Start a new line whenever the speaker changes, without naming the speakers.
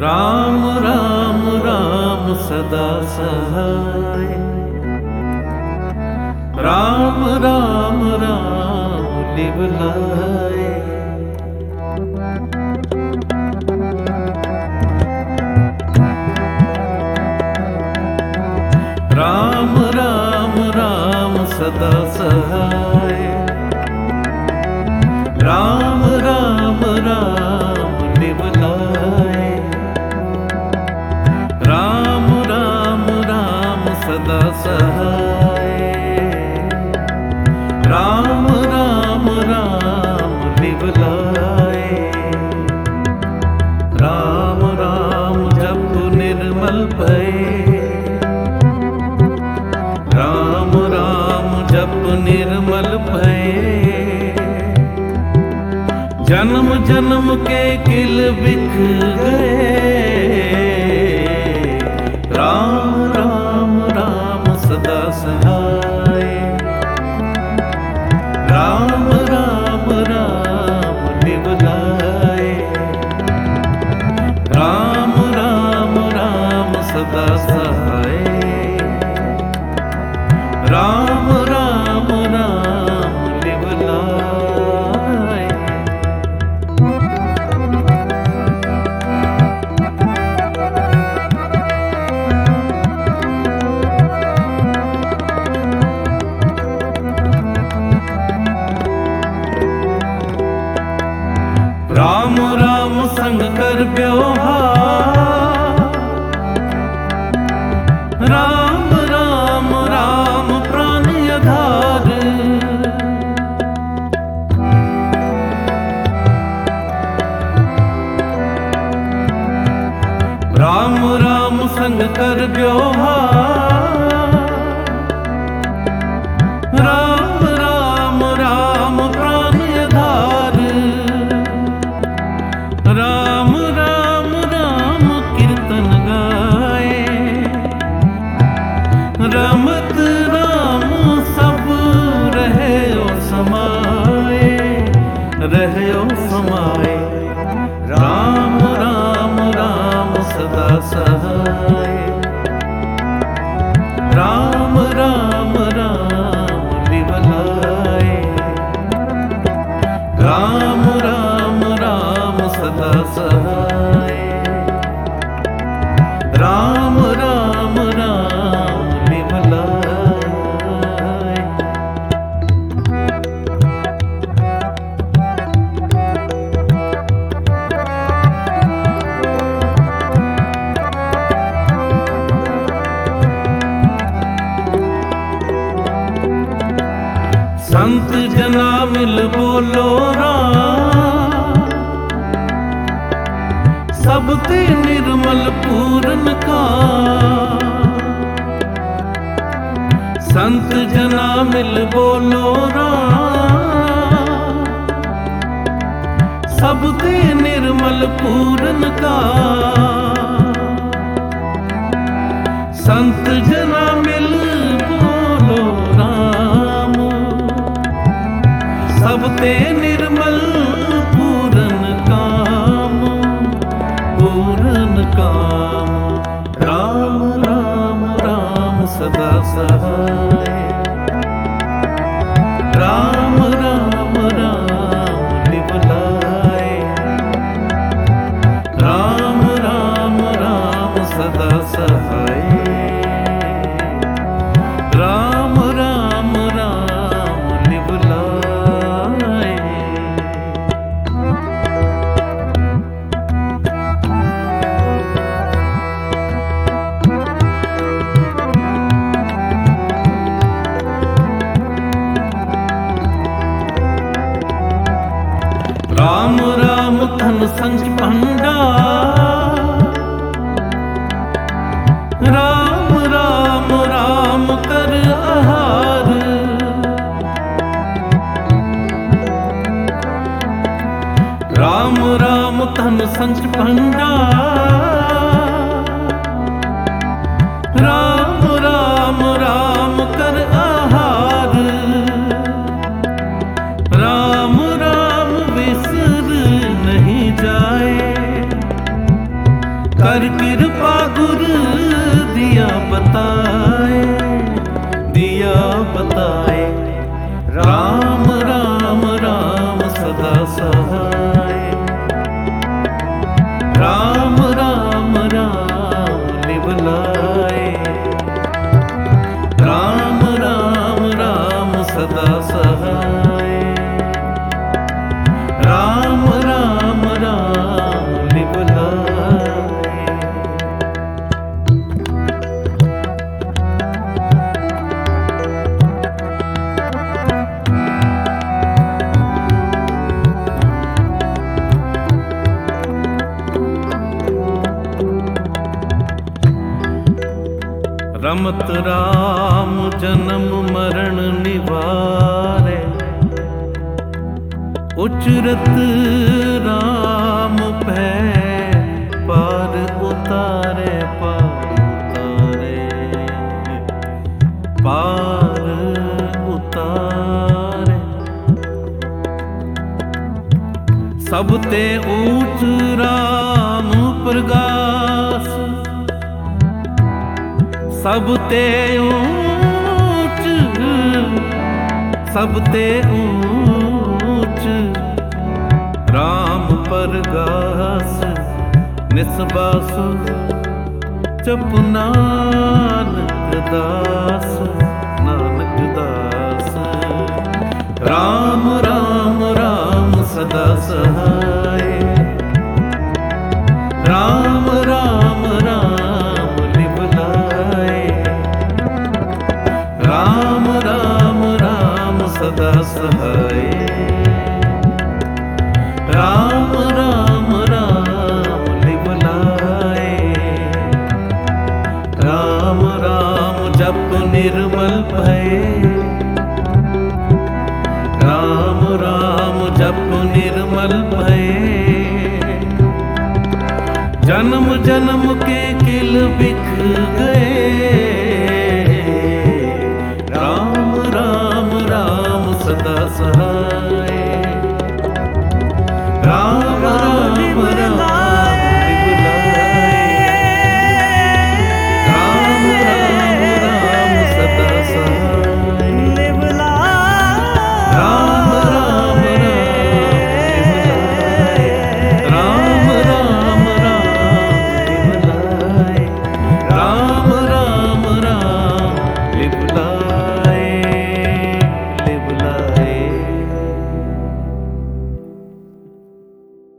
राम राम राम सदा सहाय। राम राम राम लिवलाए। राम राम राम सदा सहाय। राम राम राम लिवलाए। राम राम राम सदा सहाय। राम राम राम लिवलाए। राम राम जप निर्मल भये। राम राम जप निर्मल भये। जन्म जन्म के किल बिख गए। राम राम राम सदा सहाय। राम राम राम लिवलाए। राम राम राम सदा सहाय। राम राम राम लिवलाए। राम राम संग कर व्यवहार। राम राम राम प्राण आधार। राम राम संग कर व्यवहार। राम राम राम प्राण आधार। राम राम राम कीर्तन गाए। रमत राम सब रहे ओ समाए। रहे ओ समाए। राम राम राम सदा सहाय। राम राम राम लिवलाए। राम राम राम सदा सहाय। राम राम राम लिवलाए। संत जना मिल बोलो राम। सबते निर्मल पूरन का। संत जना मिल बोलो राम। सबते निर्मल पूरन का। संत जना मिल बोलो राम। सबते निर्मल पूरन काम। पूरन काम। राम राम राम सदा सहाय। राम राम राम लिवलाए। राम राम राम सदा सहाय। राम राम राम लिवलाए। राम राम धन संच भंडार। राम राम राम कर आहार। राम राम धन संच भंडार। राम राम राम कर आहार। राम राम विसर नहीं जाए। कर कृपा गुर दिया बताए, दिया बताए। राम राम राम सदा सहाय, राम राम राम निभलाए। राम राम राम सदा सहाय, राम राम राम निभलाए। रमत राम जन्म मरण निवारे, उचरत राम भै पार उतारे, पार उतारे, पार उतारे। सबते ऊंच राम प्रगास, सबते ऊंच, सबते ऊंच राम परगास। निसबास जपु नानक दास, नानक दास। राम राम राम सदा सहाय, राम राम राम निभलाए। राम राम राम सदा सहाय, राम राम राम निभलाए। राम राम जप निर्मल भये, राम राम जप निर्मल भये। जन्म जन्म के किल बिख गए, राम राम राम सदा सहाय।